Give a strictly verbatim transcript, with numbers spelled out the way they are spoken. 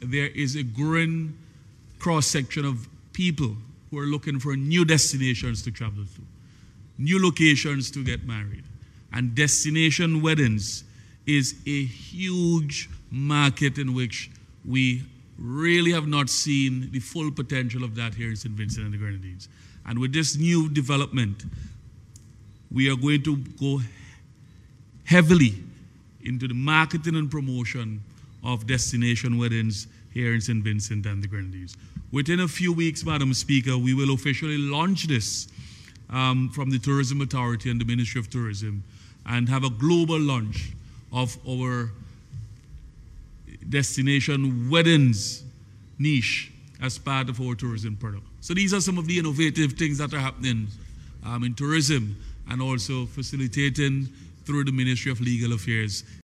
there is a growing cross-section of people who are looking for new destinations to travel to, new locations to get married. And destination weddings is a huge market in which we really have not seen the full potential of that here in Saint Vincent and the Grenadines. And with this new development, we are going to go heavily into the marketing and promotion of destination weddings here in Saint Vincent and the Grenadines. Within a few weeks, Madam Speaker, we will officially launch this um, from the Tourism Authority and the Ministry of Tourism and have a global launch of our destination weddings niche as part of our tourism product. So these are some of the innovative things that are happening um, in tourism and also facilitating through the Ministry of Legal Affairs